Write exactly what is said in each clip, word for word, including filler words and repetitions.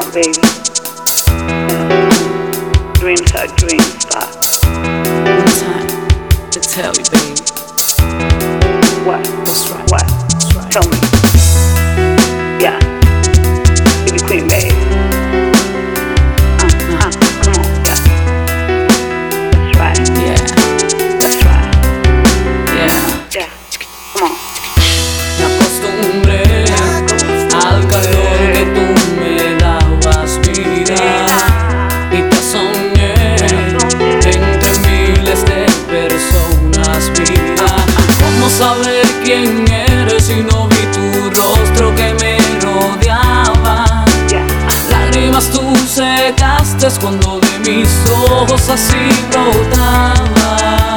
baby. Dreams are dreams, but one time to tell you, baby. What? That's right. What? That's right. Tell me. Yeah. You be queen, babe. Uh, uh, come on, yeah. That's right. Yeah, That's right. yeah. Yeah. Come on. Me acostumbré al calor que tú me dabas, vida, y te soñé entre miles de personas, vida. ¿Cómo saber quién eres si no vi tu rostro que me rodeaba? Yeah. Lágrimas tú secaste cuando de mis ojos así brotaba.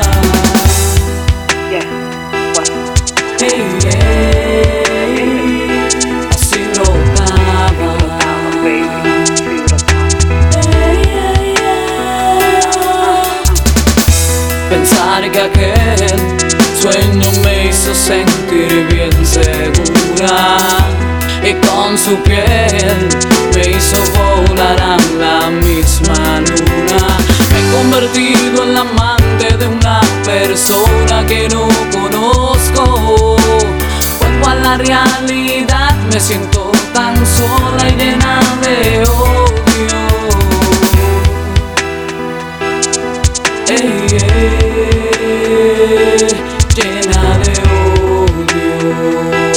Yeah. What? Hey, hey, así brotaba. Baby. See what I'm Hey, hey, hey. Pensar que aquel sueño me hizo sentir bien segura, y con su piel me hizo volar a la misma luna. Me he convertido en la amante de una persona que no conozco. Vuelvo a la realidad, me siento tan sola y llena de odio. Ey, ey, llena de odio.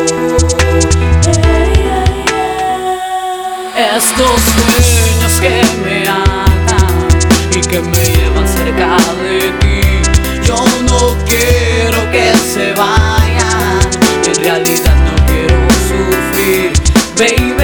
Ey, ey, ey. Estos sueños que me atan y que me llevan cerca de ti, yo no quiero que se vayan. En realidad no quiero sufrir, baby.